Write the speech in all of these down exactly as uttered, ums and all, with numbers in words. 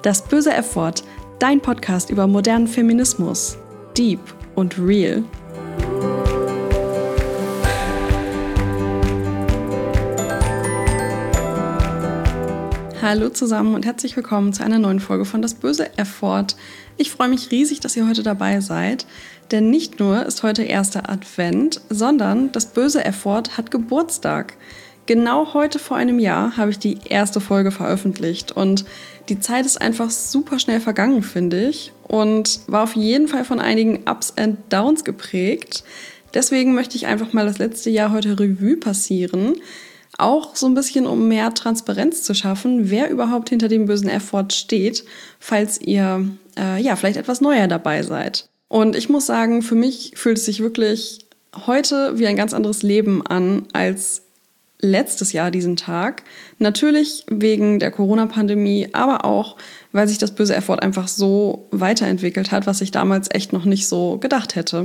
Das böse F-Wort, dein Podcast über modernen Feminismus. Deep und real. Hallo zusammen und herzlich willkommen zu einer neuen Folge von Das böse F-Wort. Ich freue mich riesig, dass ihr heute dabei seid, denn nicht nur ist heute erster Advent, sondern das böse F-Wort hat Geburtstag. Genau heute vor einem Jahr habe ich die erste Folge veröffentlicht und die Zeit ist einfach super schnell vergangen, finde ich, und war auf jeden Fall von einigen Ups and Downs geprägt. Deswegen möchte ich einfach mal das letzte Jahr heute Revue passieren, auch so ein bisschen, um mehr Transparenz zu schaffen, wer überhaupt hinter dem bösen F-Wort steht, falls ihr äh, ja vielleicht etwas neuer dabei seid. Und ich muss sagen, für mich fühlt es sich wirklich heute wie ein ganz anderes Leben an als letztes Jahr diesen Tag. Natürlich wegen der Corona-Pandemie, aber auch, weil sich das böse F-Wort einfach so weiterentwickelt hat, was ich damals echt noch nicht so gedacht hätte.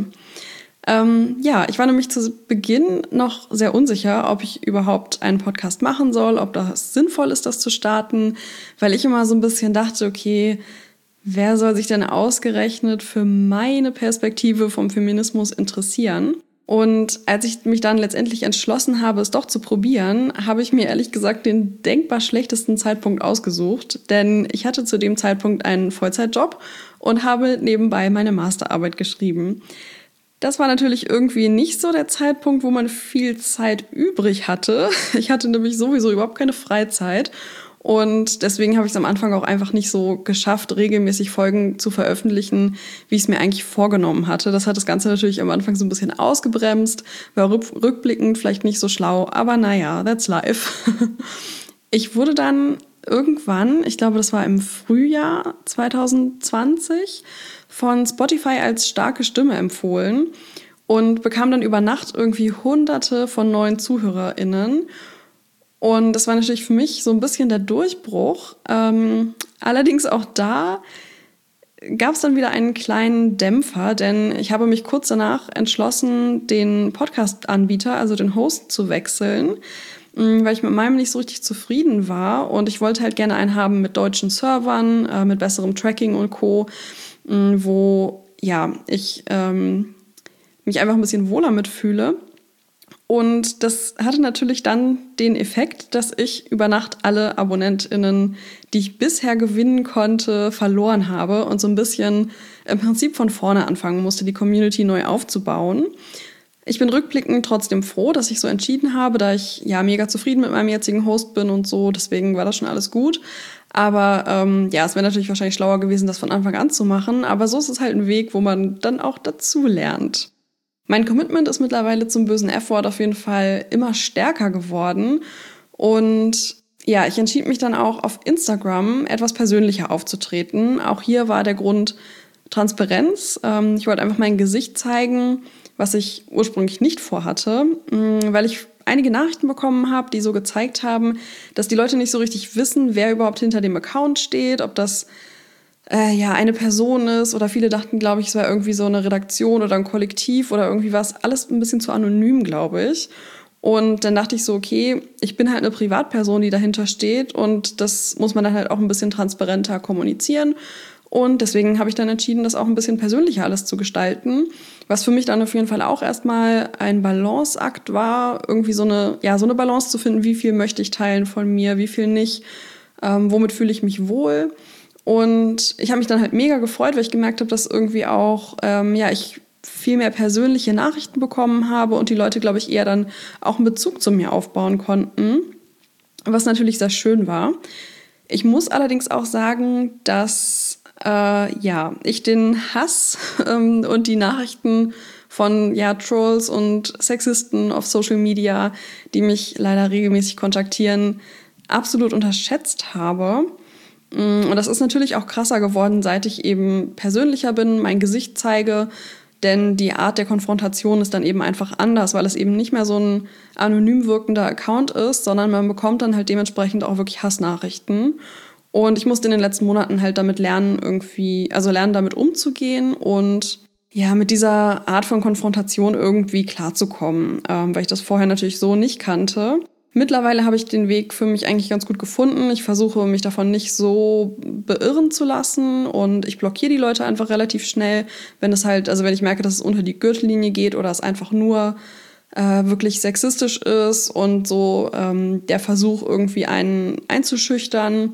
Ähm, ja, ich war nämlich zu Beginn noch sehr unsicher, ob ich überhaupt einen Podcast machen soll, ob das sinnvoll ist, das zu starten, weil ich immer so ein bisschen dachte, okay, wer soll sich denn ausgerechnet für meine Perspektive vom Feminismus interessieren? Und als ich mich dann letztendlich entschlossen habe, es doch zu probieren, habe ich mir ehrlich gesagt den denkbar schlechtesten Zeitpunkt ausgesucht, denn ich hatte zu dem Zeitpunkt einen Vollzeitjob und habe nebenbei meine Masterarbeit geschrieben. Das war natürlich irgendwie nicht so der Zeitpunkt, wo man viel Zeit übrig hatte. Ich hatte nämlich sowieso überhaupt keine Freizeit. Und deswegen habe ich es am Anfang auch einfach nicht so geschafft, regelmäßig Folgen zu veröffentlichen, wie ich es mir eigentlich vorgenommen hatte. Das hat das Ganze natürlich am Anfang so ein bisschen ausgebremst, war rückblickend vielleicht nicht so schlau, aber naja, that's life. Ich wurde dann irgendwann, ich glaube, das war im Frühjahr zwanzig zwanzig, von Spotify als starke Stimme empfohlen und bekam dann über Nacht irgendwie hunderte von neuen ZuhörerInnen. Und das war natürlich für mich so ein bisschen der Durchbruch. Ähm, allerdings auch da gab es dann wieder einen kleinen Dämpfer, denn ich habe mich kurz danach entschlossen, den Podcast-Anbieter, also den Host, zu wechseln, weil ich mit meinem nicht so richtig zufrieden war. Und ich wollte halt gerne einen haben mit deutschen Servern, äh, mit besserem Tracking und Co., wo ja ich ähm, mich einfach ein bisschen wohler mitfühle. Und das hatte natürlich dann den Effekt, dass ich über Nacht alle AbonnentInnen, die ich bisher gewinnen konnte, verloren habe und so ein bisschen im Prinzip von vorne anfangen musste, die Community neu aufzubauen. Ich bin rückblickend trotzdem froh, dass ich so entschieden habe, da ich ja mega zufrieden mit meinem jetzigen Host bin und so, deswegen war das schon alles gut. Aber ähm, ja, es wäre natürlich wahrscheinlich schlauer gewesen, das von Anfang an zu machen, aber so ist es halt ein Weg, wo man dann auch dazu lernt. Mein Commitment ist mittlerweile zum bösen F-Wort auf jeden Fall immer stärker geworden. Und ja, ich entschied mich dann auch auf Instagram etwas persönlicher aufzutreten. Auch hier war der Grund Transparenz. Ich wollte einfach mein Gesicht zeigen, was ich ursprünglich nicht vorhatte, weil ich einige Nachrichten bekommen habe, die so gezeigt haben, dass die Leute nicht so richtig wissen, wer überhaupt hinter dem Account steht, ob das Äh, ja, eine Person ist oder viele dachten, glaube ich, es wäre irgendwie so eine Redaktion oder ein Kollektiv oder irgendwie was. Alles ein bisschen zu anonym, glaube ich. Und dann dachte ich so, okay, ich bin halt eine Privatperson, die dahinter steht und das muss man dann halt auch ein bisschen transparenter kommunizieren. Und deswegen habe ich dann entschieden, das auch ein bisschen persönlicher alles zu gestalten, was für mich dann auf jeden Fall auch erstmal ein Balanceakt war, irgendwie so eine, ja, so eine Balance zu finden, wie viel möchte ich teilen von mir, wie viel nicht, ähm, womit fühle ich mich wohl. Und ich habe mich dann halt mega gefreut, weil ich gemerkt habe, dass irgendwie auch, ähm, ja, ich viel mehr persönliche Nachrichten bekommen habe und die Leute, glaube ich, eher dann auch einen Bezug zu mir aufbauen konnten, was natürlich sehr schön war. Ich muss allerdings auch sagen, dass äh, ja, ich den Hass ähm, und die Nachrichten von ja, Trolls und Sexisten auf Social Media, die mich leider regelmäßig kontaktieren, absolut unterschätzt habe. Und das ist natürlich auch krasser geworden, seit ich eben persönlicher bin, mein Gesicht zeige, denn die Art der Konfrontation ist dann eben einfach anders, weil es eben nicht mehr so ein anonym wirkender Account ist, sondern man bekommt dann halt dementsprechend auch wirklich Hassnachrichten. Und ich musste in den letzten Monaten halt damit lernen, irgendwie, also lernen, damit umzugehen und ja, mit dieser Art von Konfrontation irgendwie klarzukommen, ähm, weil ich das vorher natürlich so nicht kannte. Mittlerweile habe ich den Weg für mich eigentlich ganz gut gefunden. Ich versuche, mich davon nicht so beirren zu lassen und ich blockiere die Leute einfach relativ schnell, wenn es halt, also wenn ich merke, dass es unter die Gürtellinie geht oder es einfach nur äh, wirklich sexistisch ist und so ähm, der Versuch, irgendwie einen einzuschüchtern,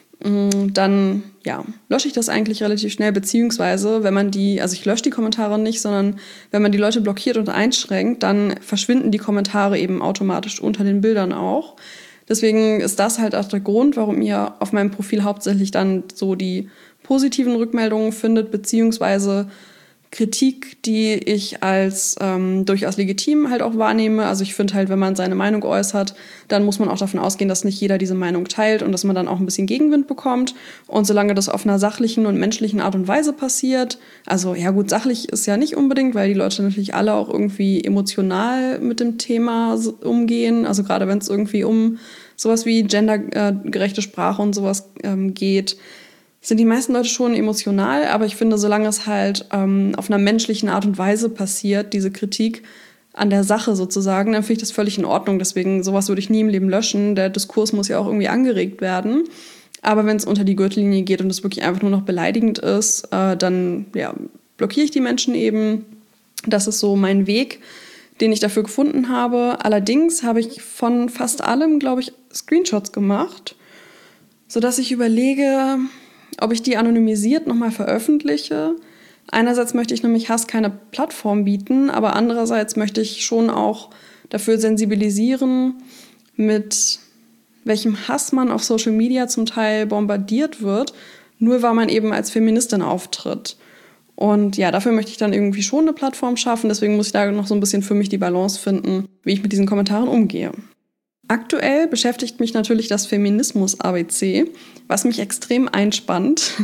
dann ja, lösche ich das eigentlich relativ schnell, beziehungsweise wenn man die, also ich lösche die Kommentare nicht, sondern wenn man die Leute blockiert und einschränkt, dann verschwinden die Kommentare eben automatisch unter den Bildern auch. Deswegen ist das halt auch der Grund, warum ihr auf meinem Profil hauptsächlich dann so die positiven Rückmeldungen findet, beziehungsweise Kritik, die ich als ähm, durchaus legitim halt auch wahrnehme. Also ich finde halt, wenn man seine Meinung äußert, dann muss man auch davon ausgehen, dass nicht jeder diese Meinung teilt und dass man dann auch ein bisschen Gegenwind bekommt. Und solange das auf einer sachlichen und menschlichen Art und Weise passiert, also ja gut, sachlich ist ja nicht unbedingt, weil die Leute natürlich alle auch irgendwie emotional mit dem Thema umgehen. Also gerade wenn es irgendwie um sowas wie gendergerechte Sprache und sowas ähm, geht, sind die meisten Leute schon emotional, aber ich finde, solange es halt ähm, auf einer menschlichen Art und Weise passiert, diese Kritik an der Sache sozusagen, dann finde ich das völlig in Ordnung. Deswegen, sowas würde ich nie im Leben löschen. Der Diskurs muss ja auch irgendwie angeregt werden. Aber wenn es unter die Gürtellinie geht und es wirklich einfach nur noch beleidigend ist, äh, dann ja, blockiere ich die Menschen eben. Das ist so mein Weg, den ich dafür gefunden habe. Allerdings habe ich von fast allem, glaube ich, Screenshots gemacht, sodass ich überlege, ob ich die anonymisiert nochmal veröffentliche. Einerseits möchte ich nämlich Hass keine Plattform bieten, aber andererseits möchte ich schon auch dafür sensibilisieren, mit welchem Hass man auf Social Media zum Teil bombardiert wird, nur weil man eben als Feministin auftritt. Und ja, dafür möchte ich dann irgendwie schon eine Plattform schaffen, deswegen muss ich da noch so ein bisschen für mich die Balance finden, wie ich mit diesen Kommentaren umgehe. Aktuell beschäftigt mich natürlich das Feminismus-A B C, was mich extrem einspannt.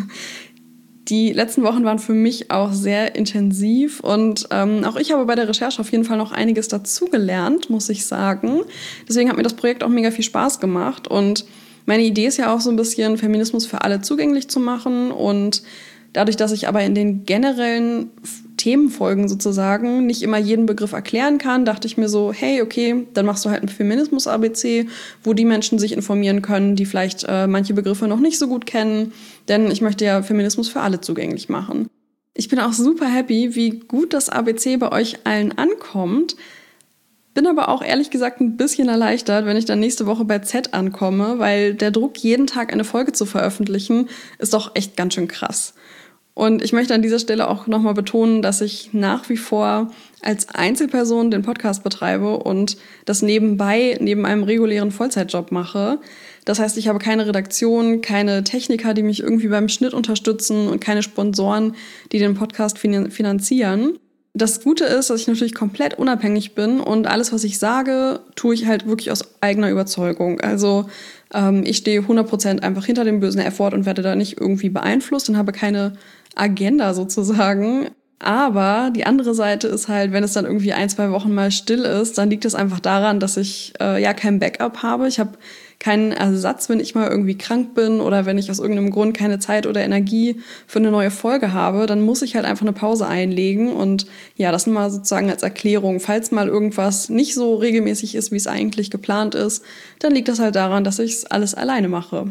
Die letzten Wochen waren für mich auch sehr intensiv und ähm, auch ich habe bei der Recherche auf jeden Fall noch einiges dazugelernt, muss ich sagen. Deswegen hat mir das Projekt auch mega viel Spaß gemacht und meine Idee ist ja auch so ein bisschen, Feminismus für alle zugänglich zu machen und dadurch, dass ich aber in den generellen Themenfolgen sozusagen nicht immer jeden Begriff erklären kann, dachte ich mir so, hey, okay, dann machst du halt ein Feminismus-A B C, wo die Menschen sich informieren können, die vielleicht äh, manche Begriffe noch nicht so gut kennen, denn ich möchte ja Feminismus für alle zugänglich machen. Ich bin auch super happy, wie gut das A B C bei euch allen ankommt, bin aber auch ehrlich gesagt ein bisschen erleichtert, wenn ich dann nächste Woche bei Z ankomme, weil der Druck, jeden Tag eine Folge zu veröffentlichen, ist doch echt ganz schön krass. Und ich möchte an dieser Stelle auch nochmal betonen, dass ich nach wie vor als Einzelperson den Podcast betreibe und das nebenbei neben einem regulären Vollzeitjob mache. Das heißt, ich habe keine Redaktion, keine Techniker, die mich irgendwie beim Schnitt unterstützen und keine Sponsoren, die den Podcast finanzieren. Das Gute ist, dass ich natürlich komplett unabhängig bin und alles, was ich sage, tue ich halt wirklich aus eigener Überzeugung. Also ähm, ich stehe hundert Prozent einfach hinter dem bösen F-Wort und werde da nicht irgendwie beeinflusst und habe keine Agenda sozusagen. Aber die andere Seite ist halt, wenn es dann irgendwie ein, zwei Wochen mal still ist, dann liegt es einfach daran, dass ich äh, ja kein Backup habe. Ich habe keinen Ersatz, wenn ich mal irgendwie krank bin oder wenn ich aus irgendeinem Grund keine Zeit oder Energie für eine neue Folge habe, dann muss ich halt einfach eine Pause einlegen. Und ja, das mal sozusagen als Erklärung. Falls mal irgendwas nicht so regelmäßig ist, wie es eigentlich geplant ist, dann liegt das halt daran, dass ich es alles alleine mache.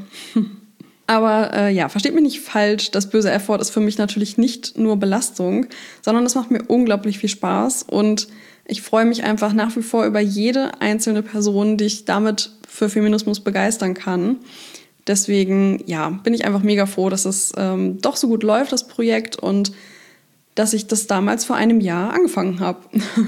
Aber äh, ja, versteht mich nicht falsch, das böse F-Wort ist für mich natürlich nicht nur Belastung, sondern es macht mir unglaublich viel Spaß und ich freue mich einfach nach wie vor über jede einzelne Person, die ich damit für Feminismus begeistern kann. Deswegen, ja, bin ich einfach mega froh, dass es ähm, doch so gut läuft, das Projekt, und dass ich das damals vor einem Jahr angefangen habe.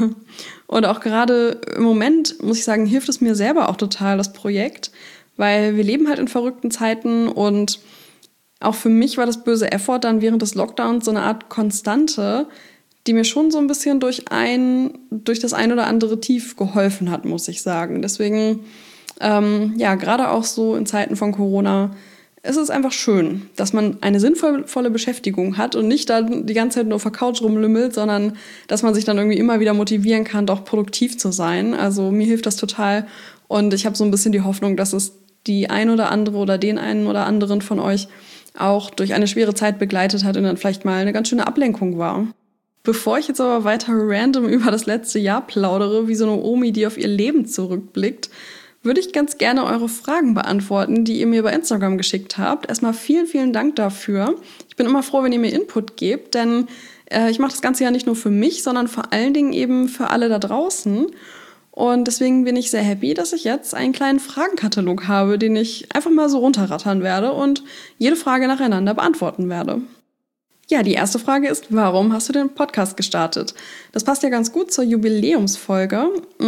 Und auch gerade im Moment, muss ich sagen, hilft es mir selber auch total, das Projekt, weil wir leben halt in verrückten Zeiten und auch für mich war das böse F-Wort dann während des Lockdowns so eine Art Konstante, die mir schon so ein bisschen durch ein, durch das ein oder andere Tief geholfen hat, muss ich sagen. Deswegen, ähm, ja, gerade auch so in Zeiten von Corona ist es einfach schön, dass man eine sinnvolle Beschäftigung hat und nicht da die ganze Zeit nur auf der Couch rumlümmelt, sondern dass man sich dann irgendwie immer wieder motivieren kann, doch produktiv zu sein. Also mir hilft das total und ich habe so ein bisschen die Hoffnung, dass es die ein oder andere oder den einen oder anderen von euch auch durch eine schwere Zeit begleitet hat und dann vielleicht mal eine ganz schöne Ablenkung war. Bevor ich jetzt aber weiter random über das letzte Jahr plaudere, wie so eine Omi, die auf ihr Leben zurückblickt, würde ich ganz gerne eure Fragen beantworten, die ihr mir bei Instagram geschickt habt. Erstmal vielen, vielen Dank dafür. Ich bin immer froh, wenn ihr mir Input gebt, denn äh, ich mache das Ganze ja nicht nur für mich, sondern vor allen Dingen eben für alle da draußen. Und deswegen bin ich sehr happy, dass ich jetzt einen kleinen Fragenkatalog habe, den ich einfach mal so runterrattern werde und jede Frage nacheinander beantworten werde. Ja, die erste Frage ist, warum hast du den Podcast gestartet? Das passt ja ganz gut zur Jubiläumsfolge.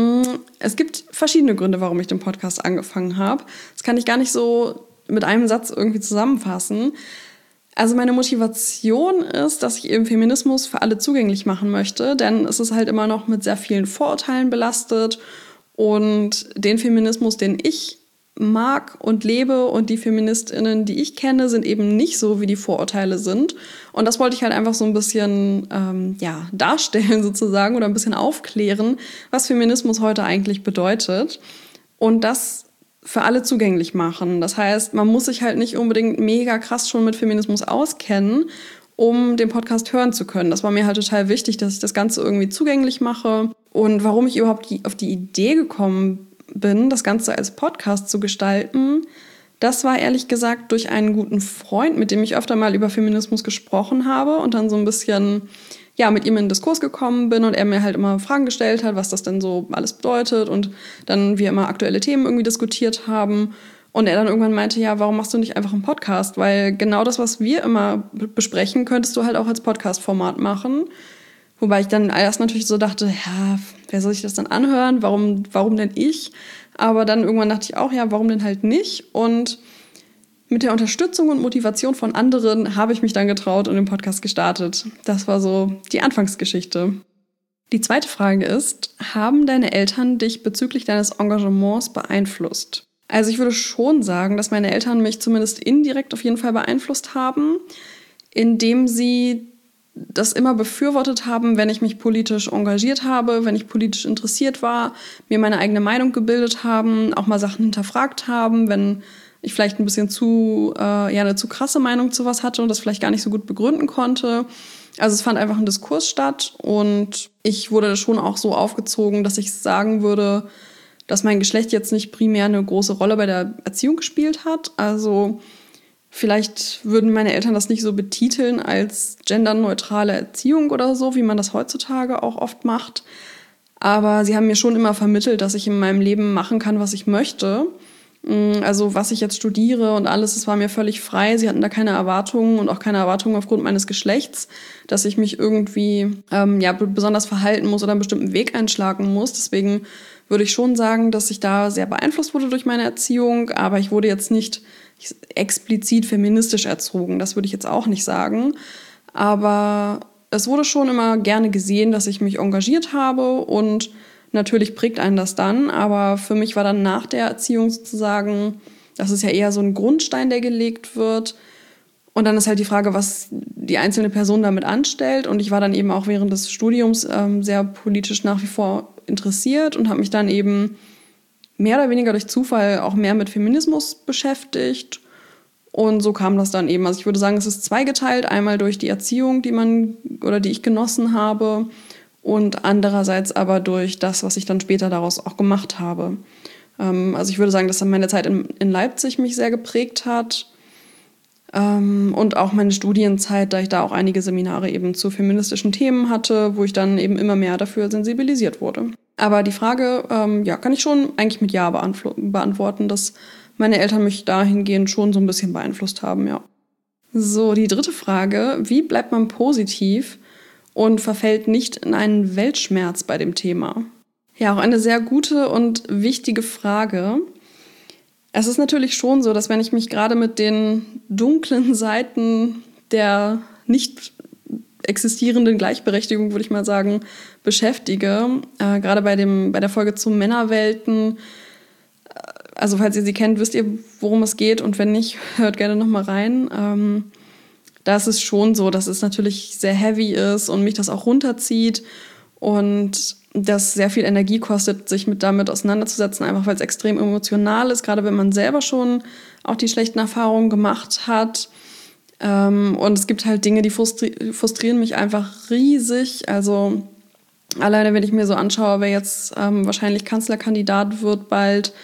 Es gibt verschiedene Gründe, warum ich den Podcast angefangen habe. Das kann ich gar nicht so mit einem Satz irgendwie zusammenfassen. Also meine Motivation ist, dass ich eben Feminismus für alle zugänglich machen möchte, denn es ist halt immer noch mit sehr vielen Vorurteilen belastet und den Feminismus, den ich mag und lebe und die FeministInnen, die ich kenne, sind eben nicht so, wie die Vorurteile sind. Und das wollte ich halt einfach so ein bisschen ähm, ja, darstellen sozusagen oder ein bisschen aufklären, was Feminismus heute eigentlich bedeutet. Und das für alle zugänglich machen. Das heißt, man muss sich halt nicht unbedingt mega krass schon mit Feminismus auskennen, um den Podcast hören zu können. Das war mir halt total wichtig, dass ich das Ganze irgendwie zugänglich mache. Und warum ich überhaupt auf die Idee gekommen bin, das Ganze als Podcast zu gestalten, das war ehrlich gesagt durch einen guten Freund, mit dem ich öfter mal über Feminismus gesprochen habe und dann so ein bisschen ja, mit ihm in den Diskurs gekommen bin und er mir halt immer Fragen gestellt hat, was das denn so alles bedeutet und dann wir immer aktuelle Themen irgendwie diskutiert haben und er dann irgendwann meinte, ja, warum machst du nicht einfach einen Podcast? Weil genau das, was wir immer besprechen, könntest du halt auch als Podcast-Format machen. Wobei ich dann erst natürlich so dachte, ja, wer soll sich das dann anhören? Warum, warum denn ich? Aber dann irgendwann dachte ich auch, ja, warum denn halt nicht? Und mit der Unterstützung und Motivation von anderen habe ich mich dann getraut und den Podcast gestartet. Das war so die Anfangsgeschichte. Die zweite Frage ist, haben deine Eltern dich bezüglich deines Engagements beeinflusst? Also ich würde schon sagen, dass meine Eltern mich zumindest indirekt auf jeden Fall beeinflusst haben, indem sie das immer befürwortet haben, wenn ich mich politisch engagiert habe, wenn ich politisch interessiert war, mir meine eigene Meinung gebildet haben, auch mal Sachen hinterfragt haben, wenn ich vielleicht ein bisschen zu, äh, ja, eine zu krasse Meinung zu was hatte und das vielleicht gar nicht so gut begründen konnte. Also es fand einfach ein Diskurs statt und ich wurde schon auch so aufgezogen, dass ich sagen würde, dass mein Geschlecht jetzt nicht primär eine große Rolle bei der Erziehung gespielt hat. Also vielleicht würden meine Eltern das nicht so betiteln als genderneutrale Erziehung oder so, wie man das heutzutage auch oft macht. Aber sie haben mir schon immer vermittelt, dass ich in meinem Leben machen kann, was ich möchte. Also was ich jetzt studiere und alles, das war mir völlig frei. Sie hatten da keine Erwartungen und auch keine Erwartungen aufgrund meines Geschlechts, dass ich mich irgendwie ähm, ja, besonders verhalten muss oder einen bestimmten Weg einschlagen muss. Deswegen würde ich schon sagen, dass ich da sehr beeinflusst wurde durch meine Erziehung. Aber ich wurde jetzt nicht explizit feministisch erzogen. Das würde ich jetzt auch nicht sagen. Aber es wurde schon immer gerne gesehen, dass ich mich engagiert habe und natürlich prägt einen das dann, aber für mich war dann nach der Erziehung sozusagen, das ist ja eher so ein Grundstein, der gelegt wird. Und dann ist halt die Frage, was die einzelne Person damit anstellt. Und ich war dann eben auch während des Studiums ähm, sehr politisch nach wie vor interessiert und habe mich dann eben mehr oder weniger durch Zufall auch mehr mit Feminismus beschäftigt. Und so kam das dann eben. Also ich würde sagen, es ist zweigeteilt. Einmal durch die Erziehung, die man oder die ich genossen habe, und andererseits aber durch das, was ich dann später daraus auch gemacht habe. Ähm, also ich würde sagen, dass dann meine Zeit in, in Leipzig mich sehr geprägt hat ähm, und auch meine Studienzeit, da ich da auch einige Seminare eben zu feministischen Themen hatte, wo ich dann eben immer mehr dafür sensibilisiert wurde. Aber die Frage, ähm, ja, kann ich schon eigentlich mit Ja beantw- beantworten, dass meine Eltern mich dahingehend schon so ein bisschen beeinflusst haben, ja. So, die dritte Frage, wie bleibt man positiv und verfällt nicht in einen Weltschmerz bei dem Thema? Ja, auch eine sehr gute und wichtige Frage. Es ist natürlich schon so, dass wenn ich mich gerade mit den dunklen Seiten der nicht existierenden Gleichberechtigung, würde ich mal sagen, beschäftige, äh, gerade bei dem bei der Folge zu Männerwelten, äh, also falls ihr sie kennt, wisst ihr, worum es geht und wenn nicht, hört gerne noch mal rein. Ähm, Da ist es schon so, dass es natürlich sehr heavy ist und mich das auch runterzieht und das sehr viel Energie kostet, sich mit damit auseinanderzusetzen, einfach weil es extrem emotional ist, gerade wenn man selber schon auch die schlechten Erfahrungen gemacht hat. Und es gibt halt Dinge, die frustri- frustrieren mich einfach riesig. Also alleine, wenn ich mir so anschaue, wer jetzt ähm, wahrscheinlich Kanzlerkandidat wird bald,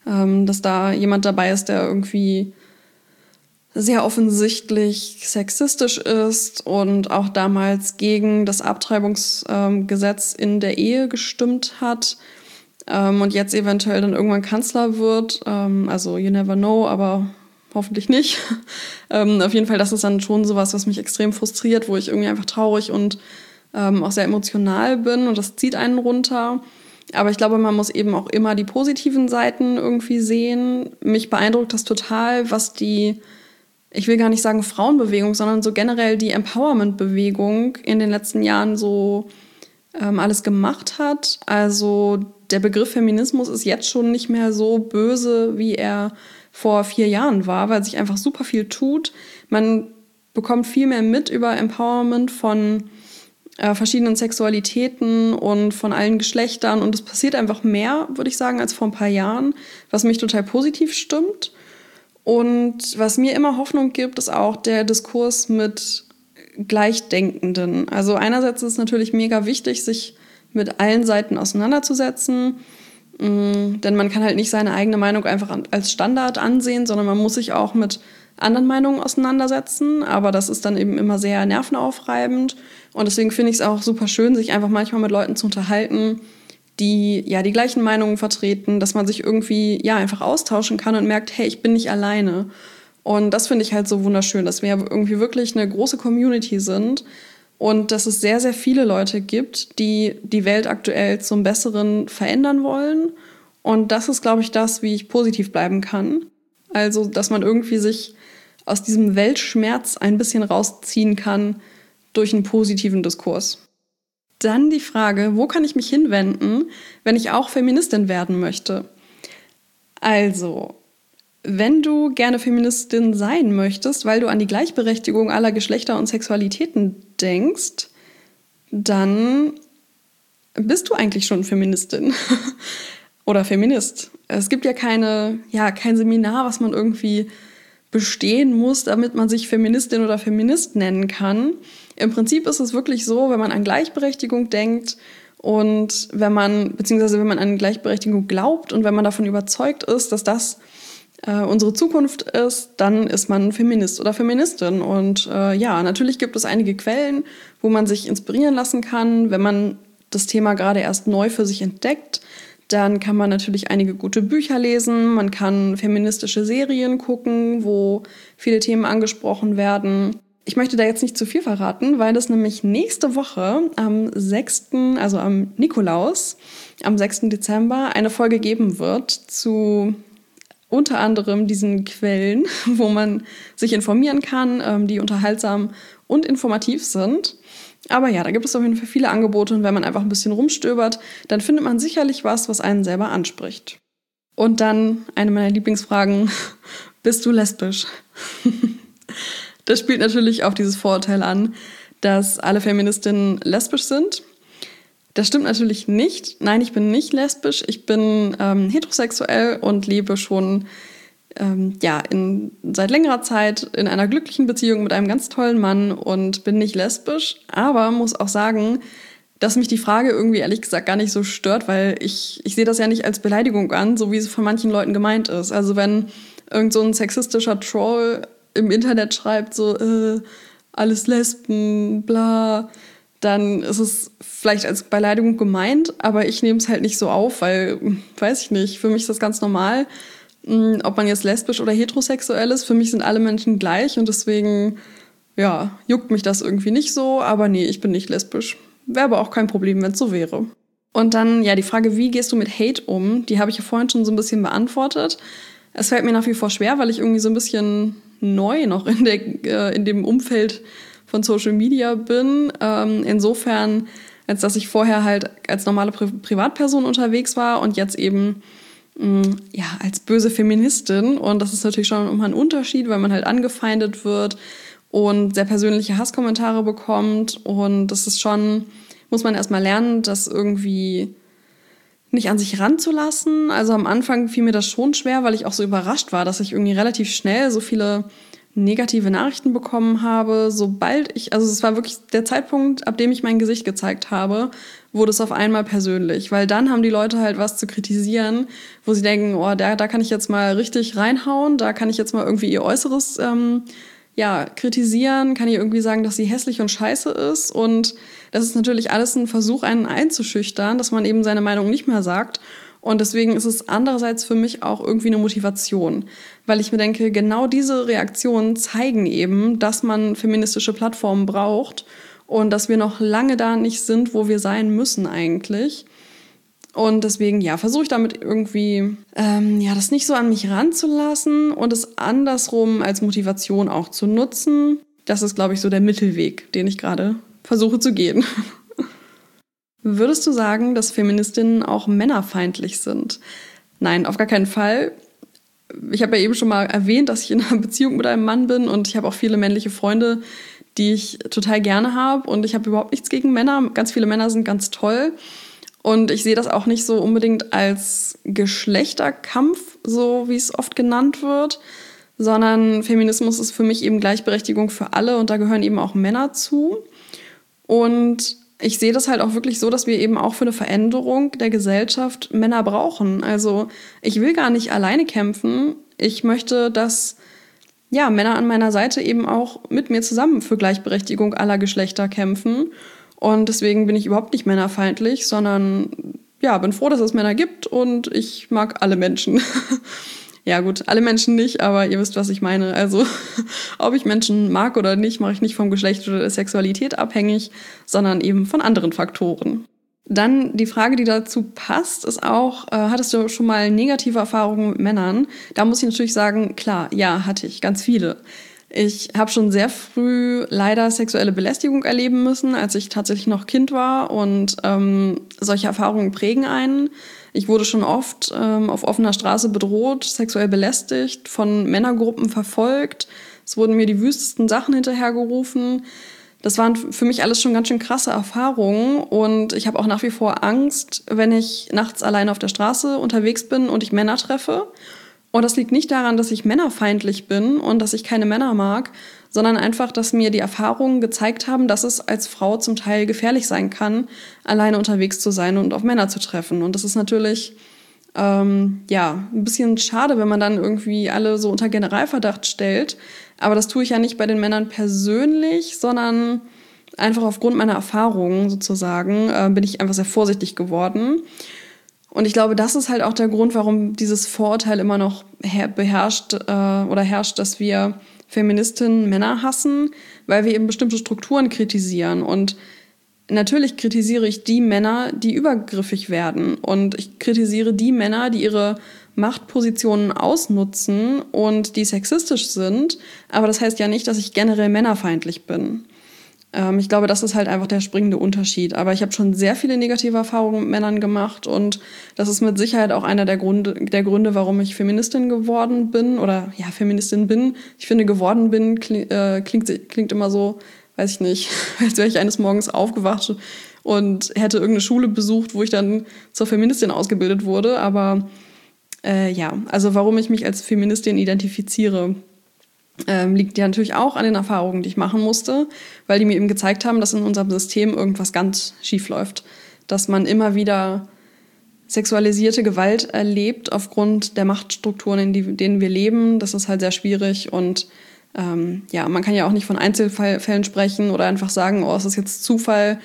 ähm, dass da jemand dabei ist, der irgendwie sehr offensichtlich sexistisch ist und auch damals gegen das Abtreibungsgesetz ähm, in der Ehe gestimmt hat ähm, und jetzt eventuell dann irgendwann Kanzler wird. Ähm, also you never know, aber hoffentlich nicht. ähm, auf jeden Fall, das ist dann schon sowas, was mich extrem frustriert, wo ich irgendwie einfach traurig und ähm, auch sehr emotional bin und das zieht einen runter. Aber ich glaube, man muss eben auch immer die positiven Seiten irgendwie sehen. Mich beeindruckt das total, was die, ich will gar nicht sagen Frauenbewegung, sondern so generell die Empowerment-Bewegung in den letzten Jahren so ähm, alles gemacht hat. Also der Begriff Feminismus ist jetzt schon nicht mehr so böse, wie er vor vier Jahren war, weil sich einfach super viel tut. Man bekommt viel mehr mit über Empowerment von äh, verschiedenen Sexualitäten und von allen Geschlechtern. Und es passiert einfach mehr, würde ich sagen, als vor ein paar Jahren, was mich total positiv stimmt. Und was mir immer Hoffnung gibt, ist auch der Diskurs mit Gleichdenkenden. Also einerseits ist es natürlich mega wichtig, sich mit allen Seiten auseinanderzusetzen, denn man kann halt nicht seine eigene Meinung einfach als Standard ansehen, sondern man muss sich auch mit anderen Meinungen auseinandersetzen. Aber das ist dann eben immer sehr nervenaufreibend. Und deswegen finde ich es auch super schön, sich einfach manchmal mit Leuten zu unterhalten, die ja die gleichen Meinungen vertreten, dass man sich irgendwie ja einfach austauschen kann und merkt, hey, ich bin nicht alleine. Und das finde ich halt so wunderschön, dass wir irgendwie wirklich eine große Community sind und dass es sehr, sehr viele Leute gibt, die die Welt aktuell zum Besseren verändern wollen. Und das ist, glaube ich, das, wie ich positiv bleiben kann. Also, dass man irgendwie sich aus diesem Weltschmerz ein bisschen rausziehen kann durch einen positiven Diskurs. Dann die Frage, wo kann ich mich hinwenden, wenn ich auch Feministin werden möchte? Also, wenn du gerne Feministin sein möchtest, weil du an die Gleichberechtigung aller Geschlechter und Sexualitäten denkst, dann bist du eigentlich schon Feministin oder Feminist. Es gibt ja keine, ja, kein Seminar, was man irgendwie bestehen muss, damit man sich Feministin oder Feminist nennen kann. Im Prinzip ist es wirklich so, wenn man an Gleichberechtigung denkt und wenn man, beziehungsweise wenn man an Gleichberechtigung glaubt und wenn man davon überzeugt ist, dass das äh, unsere Zukunft ist, dann ist man Feminist oder Feministin. Und äh, ja, natürlich gibt es einige Quellen, wo man sich inspirieren lassen kann, wenn man das Thema gerade erst neu für sich entdeckt. Dann kann man natürlich einige gute Bücher lesen, man kann feministische Serien gucken, wo viele Themen angesprochen werden. Ich möchte da jetzt nicht zu viel verraten, weil es nämlich nächste Woche am sechsten, also am Nikolaus, am sechsten Dezember, eine Folge geben wird zu unter anderem diesen Quellen, wo man sich informieren kann, die unterhaltsam und informativ sind. Aber ja, da gibt es auf jeden Fall viele Angebote und wenn man einfach ein bisschen rumstöbert, dann findet man sicherlich was, was einen selber anspricht. Und dann eine meiner Lieblingsfragen, bist du lesbisch? Das spielt natürlich auf dieses Vorurteil an, dass alle Feministinnen lesbisch sind. Das stimmt natürlich nicht. Nein, ich bin nicht lesbisch. Ich bin ähm, heterosexuell und lebe schon ähm, ja, in, seit längerer Zeit in einer glücklichen Beziehung mit einem ganz tollen Mann und bin nicht lesbisch. Aber muss auch sagen, dass mich die Frage irgendwie ehrlich gesagt gar nicht so stört, weil ich, ich sehe das ja nicht als Beleidigung an, so wie es von manchen Leuten gemeint ist. Also wenn irgend so ein sexistischer Troll im Internet schreibt, so äh, alles Lesben, bla, dann ist es vielleicht als Beleidigung gemeint, aber ich nehme es halt nicht so auf, weil, weiß ich nicht, für mich ist das ganz normal, ob man jetzt lesbisch oder heterosexuell ist. Für mich sind alle Menschen gleich und deswegen, ja, juckt mich das irgendwie nicht so, aber nee, ich bin nicht lesbisch. Wäre aber auch kein Problem, wenn es so wäre. Und dann, ja, die Frage, wie gehst du mit Hate um, die habe ich ja vorhin schon so ein bisschen beantwortet. Es fällt mir nach wie vor schwer, weil ich irgendwie so ein bisschen neu noch in, der, äh, in dem Umfeld von Social Media bin. Ähm, insofern, als dass ich vorher halt als normale Pri- Privatperson unterwegs war und jetzt eben mh, ja, als böse Feministin. Und das ist natürlich schon immer ein Unterschied, weil man halt angefeindet wird und sehr persönliche Hasskommentare bekommt. Und das ist schon, muss man erstmal lernen, das irgendwie nicht an sich ranzulassen. Also am Anfang fiel mir das schon schwer, weil ich auch so überrascht war, dass ich irgendwie relativ schnell so viele negative Nachrichten bekommen habe, sobald ich, also es war wirklich der Zeitpunkt, ab dem ich mein Gesicht gezeigt habe, wurde es auf einmal persönlich. Weil dann haben die Leute halt was zu kritisieren, wo sie denken, oh, da, da kann ich jetzt mal richtig reinhauen, da kann ich jetzt mal irgendwie ihr Äußeres ähm, ja, kritisieren, kann ich irgendwie sagen, dass sie hässlich und scheiße ist. Und das ist natürlich alles ein Versuch, einen einzuschüchtern, dass man eben seine Meinung nicht mehr sagt. Und deswegen ist es andererseits für mich auch irgendwie eine Motivation, weil ich mir denke, genau diese Reaktionen zeigen eben, dass man feministische Plattformen braucht und dass wir noch lange da nicht sind, wo wir sein müssen eigentlich. Und deswegen, ja, versuche ich damit irgendwie, ähm, ja, das nicht so an mich ranzulassen und es andersrum als Motivation auch zu nutzen. Das ist, glaube ich, so der Mittelweg, den ich gerade versuche zu gehen. Würdest du sagen, dass Feministinnen auch männerfeindlich sind? Nein, auf gar keinen Fall. Ich habe ja eben schon mal erwähnt, dass ich in einer Beziehung mit einem Mann bin und ich habe auch viele männliche Freunde, die ich total gerne habe und ich habe überhaupt nichts gegen Männer. Ganz viele Männer sind ganz toll und ich sehe das auch nicht so unbedingt als Geschlechterkampf, so wie es oft genannt wird, sondern Feminismus ist für mich eben Gleichberechtigung für alle und da gehören eben auch Männer zu. Und ich sehe das halt auch wirklich so, dass wir eben auch für eine Veränderung der Gesellschaft Männer brauchen. Also ich will gar nicht alleine kämpfen. Ich möchte, dass ja, Männer an meiner Seite eben auch mit mir zusammen für Gleichberechtigung aller Geschlechter kämpfen. Und deswegen bin ich überhaupt nicht männerfeindlich, sondern ja, bin froh, dass es Männer gibt und ich mag alle Menschen. Ja gut, alle Menschen nicht, aber ihr wisst, was ich meine. Also ob ich Menschen mag oder nicht, mache ich nicht vom Geschlecht oder der Sexualität abhängig, sondern eben von anderen Faktoren. Dann die Frage, die dazu passt, ist auch, äh, hattest du schon mal negative Erfahrungen mit Männern? Da muss ich natürlich sagen, klar, ja, hatte ich, ganz viele. Ich habe schon sehr früh leider sexuelle Belästigung erleben müssen, als ich tatsächlich noch Kind war und ähm, solche Erfahrungen prägen einen. Ich wurde schon oft ähm, auf offener Straße bedroht, sexuell belästigt, von Männergruppen verfolgt. Es wurden mir die wüstesten Sachen hinterhergerufen. Das waren für mich alles schon ganz schön krasse Erfahrungen und ich habe auch nach wie vor Angst, wenn ich nachts allein auf der Straße unterwegs bin und ich Männer treffe. Und das liegt nicht daran, dass ich männerfeindlich bin und dass ich keine Männer mag, sondern einfach, dass mir die Erfahrungen gezeigt haben, dass es als Frau zum Teil gefährlich sein kann, alleine unterwegs zu sein und auf Männer zu treffen. Und das ist natürlich ähm, ja ein bisschen schade, wenn man dann irgendwie alle so unter Generalverdacht stellt. Aber das tue ich ja nicht bei den Männern persönlich, sondern einfach aufgrund meiner Erfahrungen sozusagen äh, bin ich einfach sehr vorsichtig geworden. Und ich glaube, das ist halt auch der Grund, warum dieses Vorurteil immer noch her- beherrscht äh, oder herrscht, dass wir Feministinnen Männer hassen, weil wir eben bestimmte Strukturen kritisieren. Und natürlich kritisiere ich die Männer, die übergriffig werden. Und ich kritisiere die Männer, die ihre Machtpositionen ausnutzen und die sexistisch sind. Aber das heißt ja nicht, dass ich generell männerfeindlich bin. Ähm, ich glaube, das ist halt einfach der springende Unterschied. Aber ich habe schon sehr viele negative Erfahrungen mit Männern gemacht und das ist mit Sicherheit auch einer der Gründe, der Gründe, warum ich Feministin geworden bin oder ja, Feministin bin. Ich finde, geworden bin klingt, äh, klingt, klingt immer so, weiß ich nicht, als wäre ich eines Morgens aufgewacht und hätte irgendeine Schule besucht, wo ich dann zur Feministin ausgebildet wurde. Aber äh, ja, also warum ich mich als Feministin identifiziere, Ähm, liegt ja natürlich auch an den Erfahrungen, die ich machen musste, weil die mir eben gezeigt haben, dass in unserem System irgendwas ganz schief läuft. Dass man immer wieder sexualisierte Gewalt erlebt aufgrund der Machtstrukturen, in die, denen wir leben. Das ist halt sehr schwierig und ähm, ja, man kann ja auch nicht von Einzelfällen sprechen oder einfach sagen, oh, es ist jetzt Zufall,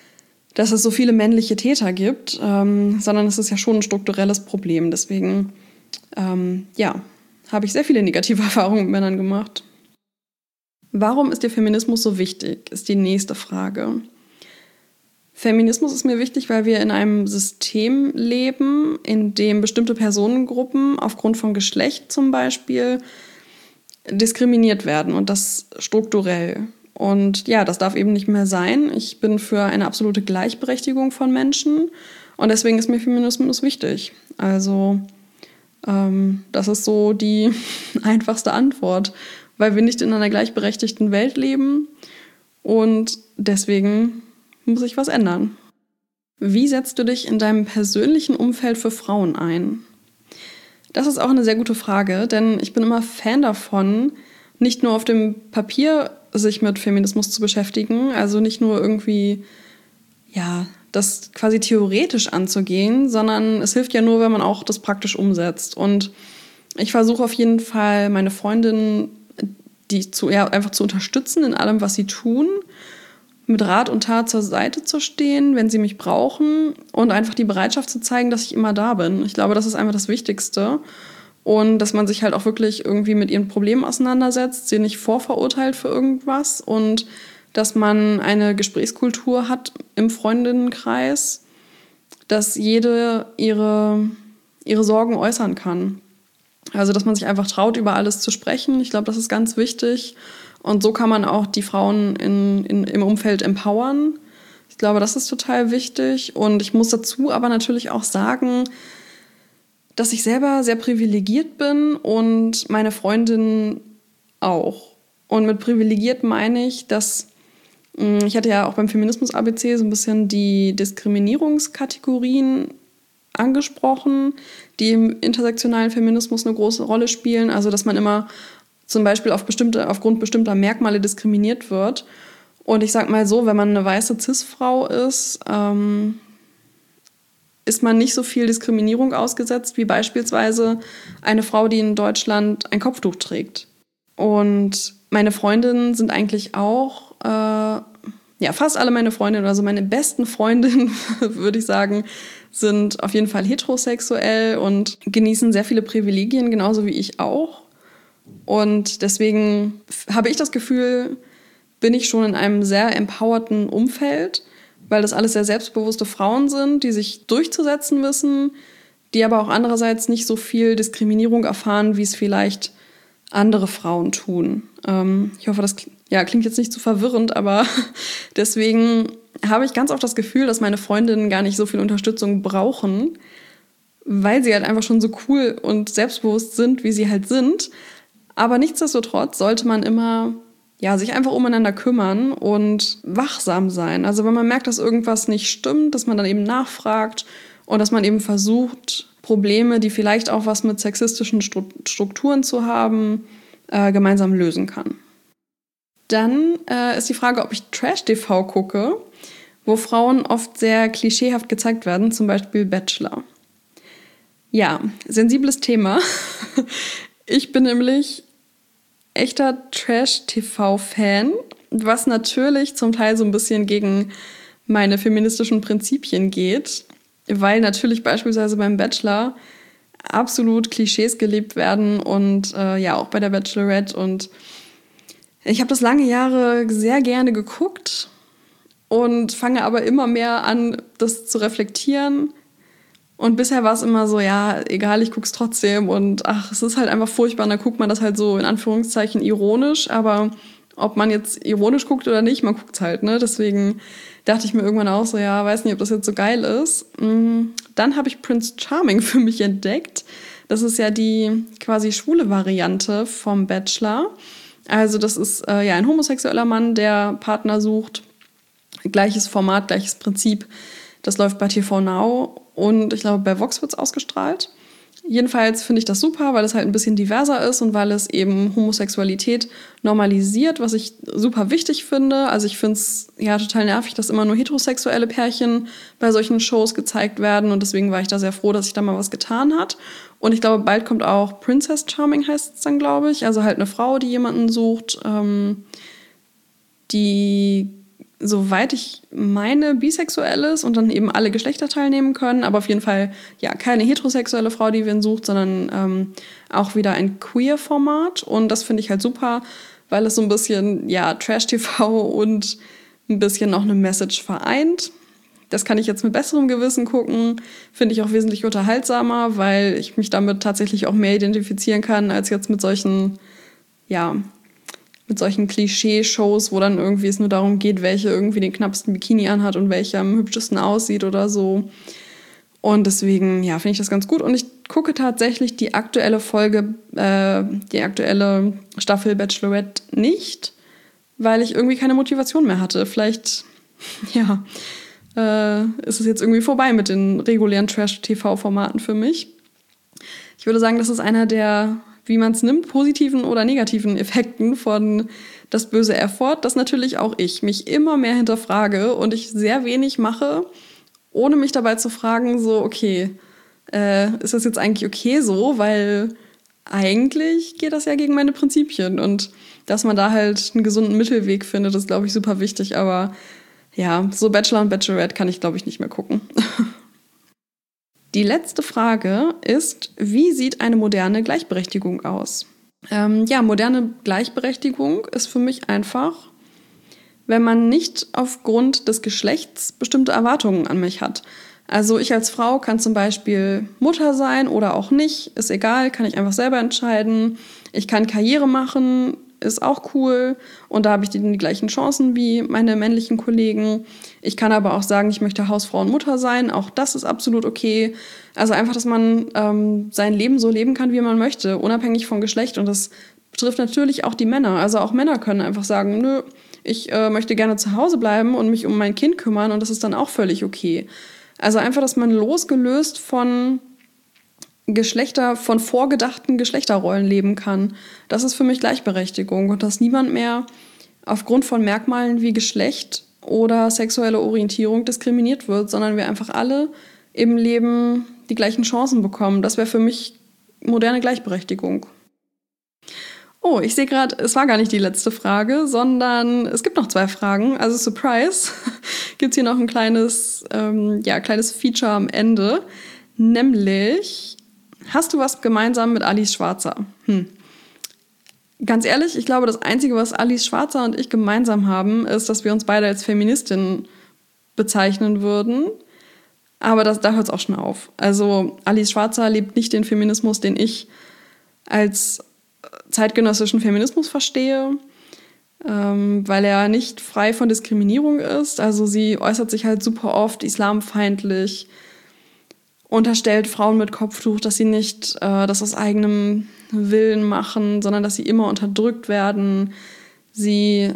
dass es so viele männliche Täter gibt, ähm, sondern es ist ja schon ein strukturelles Problem. Deswegen, ähm, ja, habe ich sehr viele negative Erfahrungen mit Männern gemacht. Warum ist dir Feminismus so wichtig, ist die nächste Frage. Feminismus ist mir wichtig, weil wir in einem System leben, in dem bestimmte Personengruppen aufgrund von Geschlecht zum Beispiel diskriminiert werden und das strukturell. Und ja, das darf eben nicht mehr sein. Ich bin für eine absolute Gleichberechtigung von Menschen und deswegen ist mir Feminismus wichtig. Also Ähm, das ist so die einfachste Antwort, weil wir nicht in einer gleichberechtigten Welt leben und deswegen muss sich was ändern. Wie setzt du dich in deinem persönlichen Umfeld für Frauen ein? Das ist auch eine sehr gute Frage, denn ich bin immer Fan davon, nicht nur auf dem Papier sich mit Feminismus zu beschäftigen, also nicht nur irgendwie, ja, das quasi theoretisch anzugehen, sondern es hilft ja nur, wenn man auch das praktisch umsetzt. Und ich versuche auf jeden Fall, meine Freundinnen, die zu, ja, einfach zu unterstützen in allem, was sie tun, mit Rat und Tat zur Seite zu stehen, wenn sie mich brauchen und einfach die Bereitschaft zu zeigen, dass ich immer da bin. Ich glaube, das ist einfach das Wichtigste. Und dass man sich halt auch wirklich irgendwie mit ihren Problemen auseinandersetzt, sie nicht vorverurteilt für irgendwas und dass man eine Gesprächskultur hat im Freundinnenkreis, dass jede ihre, ihre Sorgen äußern kann. Also dass man sich einfach traut, über alles zu sprechen. Ich glaube, das ist ganz wichtig. Und so kann man auch die Frauen in, in, im Umfeld empowern. Ich glaube, das ist total wichtig. Und ich muss dazu aber natürlich auch sagen, dass ich selber sehr privilegiert bin und meine Freundin auch. Und mit privilegiert meine ich, dass ich hatte ja auch beim Feminismus-A B C so ein bisschen die Diskriminierungskategorien angesprochen, die im intersektionalen Feminismus eine große Rolle spielen. Also dass man immer zum Beispiel auf bestimmte, aufgrund bestimmter Merkmale diskriminiert wird. Und ich sag mal so, wenn man eine weiße Cis-Frau ist, ähm, ist man nicht so viel Diskriminierung ausgesetzt wie beispielsweise eine Frau, die in Deutschland ein Kopftuch trägt. Und meine Freundinnen sind eigentlich auch, äh, ja, fast alle meine Freundinnen, also meine besten Freundinnen, würde ich sagen, sind auf jeden Fall heterosexuell und genießen sehr viele Privilegien, genauso wie ich auch. Und deswegen habe ich das Gefühl, bin ich schon in einem sehr empowerten Umfeld, weil das alles sehr selbstbewusste Frauen sind, die sich durchzusetzen wissen, die aber auch andererseits nicht so viel Diskriminierung erfahren, wie es vielleicht andere Frauen tun. Ähm, ich hoffe, das ja, klingt jetzt nicht zu verwirrend, aber deswegen habe ich ganz oft das Gefühl, dass meine Freundinnen gar nicht so viel Unterstützung brauchen, weil sie halt einfach schon so cool und selbstbewusst sind, wie sie halt sind. Aber nichtsdestotrotz sollte man immer ja, sich einfach umeinander kümmern und wachsam sein. Also wenn man merkt, dass irgendwas nicht stimmt, dass man dann eben nachfragt und dass man eben versucht, Probleme, die vielleicht auch was mit sexistischen Strukturen zu haben, äh, gemeinsam lösen kann. Dann äh, ist die Frage, ob ich Trash-T V gucke, wo Frauen oft sehr klischeehaft gezeigt werden, zum Beispiel Bachelor. Ja, sensibles Thema. Ich bin nämlich echter Trash-T V-Fan, was natürlich zum Teil so ein bisschen gegen meine feministischen Prinzipien geht, weil natürlich beispielsweise beim Bachelor absolut Klischees gelebt werden und äh, ja auch bei der Bachelorette. Und ich habe das lange Jahre sehr gerne geguckt und fange aber immer mehr an, das zu reflektieren. Und bisher war es immer so, ja, egal, ich guck's trotzdem und ach, es ist halt einfach furchtbar. Und dann guckt man das halt so in Anführungszeichen ironisch, aber ob man jetzt ironisch guckt oder nicht, man guckt's halt, ne? Deswegen dachte ich mir irgendwann auch so, ja, weiß nicht, ob das jetzt so geil ist. Dann habe ich Prince Charming für mich entdeckt. Das ist ja die quasi schwule Variante vom Bachelor. Also das ist äh, ja ein homosexueller Mann, der Partner sucht. Gleiches Format, gleiches Prinzip. Das läuft bei T V Now und ich glaube, bei Vox wird es ausgestrahlt. Jedenfalls finde ich das super, weil es halt ein bisschen diverser ist und weil es eben Homosexualität normalisiert, was ich super wichtig finde. Also ich finde es ja total nervig, dass immer nur heterosexuelle Pärchen bei solchen Shows gezeigt werden und deswegen war ich da sehr froh, dass sich da mal was getan hat. Und ich glaube, bald kommt auch Princess Charming, heißt es dann, glaube ich. Also halt eine Frau, die jemanden sucht, ähm, die, soweit ich meine, bisexuell ist und dann eben alle Geschlechter teilnehmen können. Aber auf jeden Fall ja keine heterosexuelle Frau, die wen sucht, sondern ähm, auch wieder ein Queer-Format. Und das finde ich halt super, weil es so ein bisschen ja Trash-T V und ein bisschen noch eine Message vereint. Das kann ich jetzt mit besserem Gewissen gucken. Finde ich auch wesentlich unterhaltsamer, weil ich mich damit tatsächlich auch mehr identifizieren kann, als jetzt mit solchen, ja, mit solchen Klischee-Shows, wo dann irgendwie es nur darum geht, welche irgendwie den knappsten Bikini anhat und welcher am hübschesten aussieht oder so. Und deswegen, ja, finde ich das ganz gut. Und ich gucke tatsächlich die aktuelle Folge, äh, die aktuelle Staffel Bachelorette nicht, weil ich irgendwie keine Motivation mehr hatte. Vielleicht, ja, äh, ist es jetzt irgendwie vorbei mit den regulären Trash-T V-Formaten für mich. Ich würde sagen, das ist einer der wie man es nimmt, positiven oder negativen Effekten von Das Böse R fort, dass natürlich auch ich mich immer mehr hinterfrage und ich sehr wenig mache, ohne mich dabei zu fragen, so, okay, äh, ist das jetzt eigentlich okay so? Weil eigentlich geht das ja gegen meine Prinzipien. Und dass man da halt einen gesunden Mittelweg findet, ist, glaube ich, super wichtig. Aber ja, so Bachelor und Bachelorette kann ich, glaube ich, nicht mehr gucken. Die letzte Frage ist, wie sieht eine moderne Gleichberechtigung aus? Ähm, ja, moderne Gleichberechtigung ist für mich einfach, wenn man nicht aufgrund des Geschlechts bestimmte Erwartungen an mich hat. Also ich als Frau kann zum Beispiel Mutter sein oder auch nicht, ist egal, kann ich einfach selber entscheiden. Ich kann Karriere machen, ist auch cool und da habe ich die, die gleichen Chancen wie meine männlichen Kollegen. Ich kann aber auch sagen, ich möchte Hausfrau und Mutter sein, auch das ist absolut okay. Also einfach, dass man ähm, sein Leben so leben kann, wie man möchte, unabhängig von Geschlecht. Und das betrifft natürlich auch die Männer. Also auch Männer können einfach sagen, nö, ich äh, möchte gerne zu Hause bleiben und mich um mein Kind kümmern und das ist dann auch völlig okay. Also einfach, dass man losgelöst von Geschlechter, von vorgedachten Geschlechterrollen leben kann. Das ist für mich Gleichberechtigung und dass niemand mehr aufgrund von Merkmalen wie Geschlecht oder sexuelle Orientierung diskriminiert wird, sondern wir einfach alle im Leben die gleichen Chancen bekommen. Das wäre für mich moderne Gleichberechtigung. Oh, ich sehe gerade, es war gar nicht die letzte Frage, sondern es gibt noch zwei Fragen. Also Surprise, gibt es hier noch ein kleines, ähm, ja, kleines Feature am Ende. Nämlich, hast du was gemeinsam mit Alice Schwarzer? Hm. Ganz ehrlich, ich glaube, das Einzige, was Alice Schwarzer und ich gemeinsam haben, ist, dass wir uns beide als Feministin bezeichnen würden. Aber das, da hört es auch schon auf. Also Alice Schwarzer lebt nicht den Feminismus, den ich als zeitgenössischen Feminismus verstehe, ähm, weil er nicht frei von Diskriminierung ist. Also sie äußert sich halt super oft islamfeindlich, unterstellt Frauen mit Kopftuch, dass sie nicht äh, das aus eigenem Willen machen, sondern dass sie immer unterdrückt werden. Sie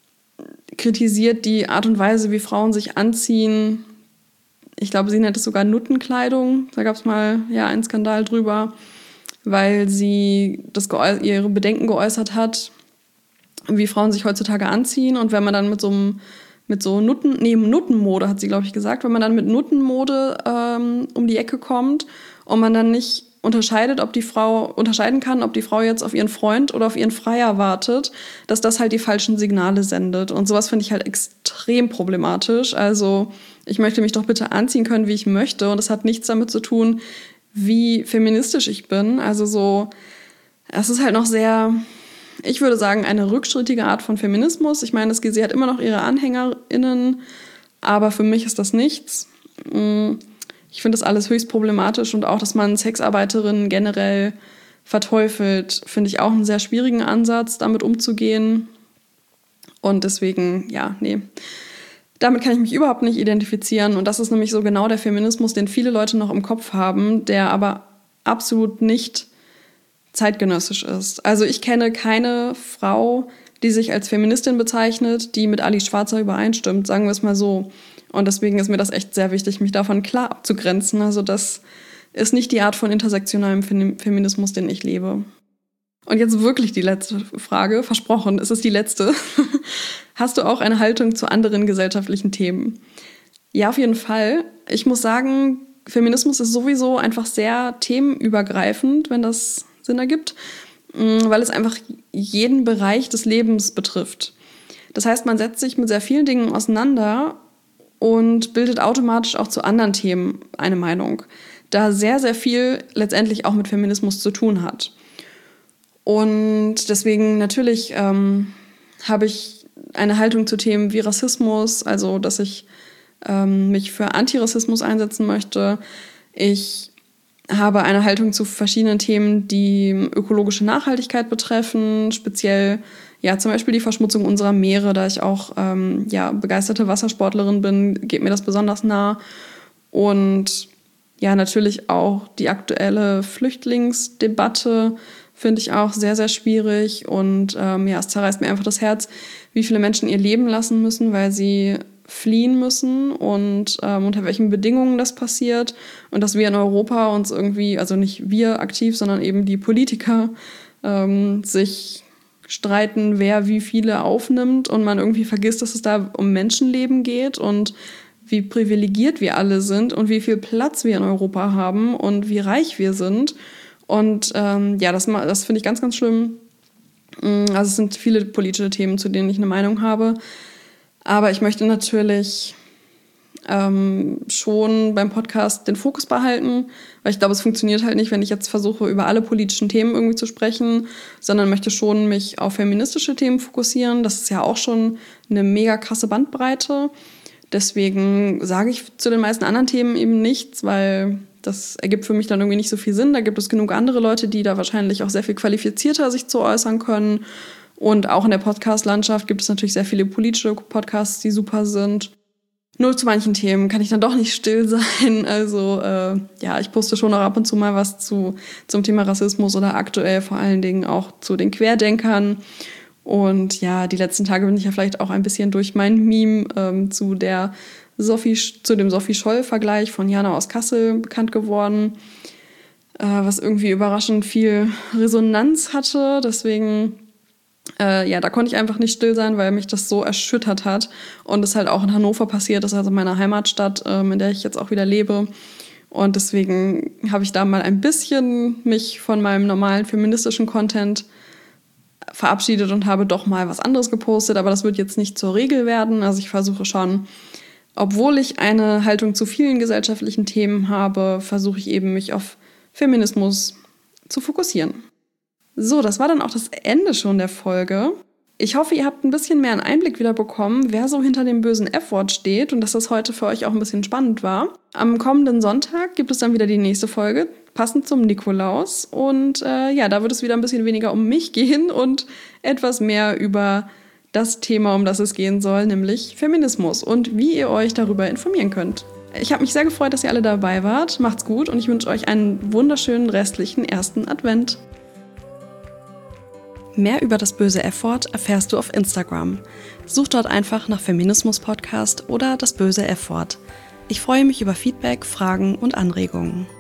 kritisiert die Art und Weise, wie Frauen sich anziehen. Ich glaube, sie nennt es sogar Nuttenkleidung. Da gab es mal ja einen Skandal drüber, weil sie das geäu- ihre Bedenken geäußert hat, wie Frauen sich heutzutage anziehen. Und wenn man dann mit so einem mit so Nutten, nee, Nuttenmode, hat sie, glaube ich, gesagt, wenn man dann mit Nuttenmode ähm, um die Ecke kommt und man dann nicht unterscheidet, ob die Frau, unterscheiden kann, ob die Frau jetzt auf ihren Freund oder auf ihren Freier wartet, dass das halt die falschen Signale sendet. Und sowas finde ich halt extrem problematisch. Also ich möchte mich doch bitte anziehen können, wie ich möchte. Und das hat nichts damit zu tun, wie feministisch ich bin. Also so, es ist halt noch sehr, ich würde sagen, eine rückschrittige Art von Feminismus. Ich meine, sie hat immer noch ihre AnhängerInnen, aber für mich ist das nichts. Ich finde das alles höchst problematisch und auch, dass man Sexarbeiterinnen generell verteufelt, finde ich auch einen sehr schwierigen Ansatz, damit umzugehen. Und deswegen, ja, nee. Damit kann ich mich überhaupt nicht identifizieren. Und das ist nämlich so genau der Feminismus, den viele Leute noch im Kopf haben, der aber absolut nicht zeitgenössisch ist. Also ich kenne keine Frau, die sich als Feministin bezeichnet, die mit Alice Schwarzer übereinstimmt, sagen wir es mal so. Und deswegen ist mir das echt sehr wichtig, mich davon klar abzugrenzen. Also das ist nicht die Art von intersektionalem Feminismus, den ich lebe. Und jetzt wirklich die letzte Frage, versprochen, es ist die letzte. Hast du auch eine Haltung zu anderen gesellschaftlichen Themen? Ja, auf jeden Fall. Ich muss sagen, Feminismus ist sowieso einfach sehr themenübergreifend, wenn das Sinn ergibt, weil es einfach jeden Bereich des Lebens betrifft. Das heißt, man setzt sich mit sehr vielen Dingen auseinander und bildet automatisch auch zu anderen Themen eine Meinung, da sehr, sehr viel letztendlich auch mit Feminismus zu tun hat. Und deswegen natürlich ähm, habe ich eine Haltung zu Themen wie Rassismus, also dass ich ähm, mich für Antirassismus einsetzen möchte. Ich habe eine Haltung zu verschiedenen Themen, die ökologische Nachhaltigkeit betreffen, speziell ja zum Beispiel die Verschmutzung unserer Meere, da ich auch ähm, ja begeisterte Wassersportlerin bin, geht mir das besonders nah. Und ja, natürlich auch die aktuelle Flüchtlingsdebatte finde ich auch sehr, sehr schwierig. Und ähm, ja, es zerreißt mir einfach das Herz, wie viele Menschen ihr Leben lassen müssen, weil sie fliehen müssen und ähm, unter welchen Bedingungen das passiert und dass wir in Europa uns irgendwie, also nicht wir aktiv, sondern eben die Politiker ähm, sich streiten, wer wie viele aufnimmt und man irgendwie vergisst, dass es da um Menschenleben geht und wie privilegiert wir alle sind und wie viel Platz wir in Europa haben und wie reich wir sind. Und ähm, ja, das, das finde ich ganz, ganz schlimm. Also es sind viele politische Themen, zu denen ich eine Meinung habe. Aber ich möchte natürlich ähm, schon beim Podcast den Fokus behalten, weil ich glaube, es funktioniert halt nicht, wenn ich jetzt versuche, über alle politischen Themen irgendwie zu sprechen, sondern möchte schon mich auf feministische Themen fokussieren. Das ist ja auch schon eine mega krasse Bandbreite. Deswegen sage ich zu den meisten anderen Themen eben nichts, weil das ergibt für mich dann irgendwie nicht so viel Sinn. Da gibt es genug andere Leute, die da wahrscheinlich auch sehr viel qualifizierter sich zu äußern können. Und auch in der Podcast-Landschaft gibt es natürlich sehr viele politische Podcasts, die super sind. Nur zu manchen Themen kann ich dann doch nicht still sein. Also äh, ja, ich poste schon auch ab und zu mal was zu zum Thema Rassismus oder aktuell vor allen Dingen auch zu den Querdenkern. Und ja, die letzten Tage bin ich ja vielleicht auch ein bisschen durch mein Meme ähm, zu der Sophie, zu dem Sophie-Scholl-Vergleich von Jana aus Kassel bekannt geworden, äh, was irgendwie überraschend viel Resonanz hatte. Deswegen Äh, ja, da konnte ich einfach nicht still sein, weil mich das so erschüttert hat. Und es halt auch in Hannover passiert ist, also meiner Heimatstadt, ähm, in der ich jetzt auch wieder lebe. Und deswegen habe ich da mal ein bisschen mich von meinem normalen feministischen Content verabschiedet und habe doch mal was anderes gepostet. Aber das wird jetzt nicht zur Regel werden. Also ich versuche schon, obwohl ich eine Haltung zu vielen gesellschaftlichen Themen habe, versuche ich eben, mich auf Feminismus zu fokussieren. So, das war dann auch das Ende schon der Folge. Ich hoffe, ihr habt ein bisschen mehr einen Einblick wieder bekommen, wer so hinter dem bösen F-Wort steht und dass das heute für euch auch ein bisschen spannend war. Am kommenden Sonntag gibt es dann wieder die nächste Folge, passend zum Nikolaus. Und äh, ja, da wird es wieder ein bisschen weniger um mich gehen und etwas mehr über das Thema, um das es gehen soll, nämlich Feminismus und wie ihr euch darüber informieren könnt. Ich habe mich sehr gefreut, dass ihr alle dabei wart. Macht's gut und ich wünsche euch einen wunderschönen restlichen ersten Advent. Mehr über das böse F-Wort erfährst du auf Instagram. Such dort einfach nach Feminismus-Podcast oder das böse F-Wort. Ich freue mich über Feedback, Fragen und Anregungen.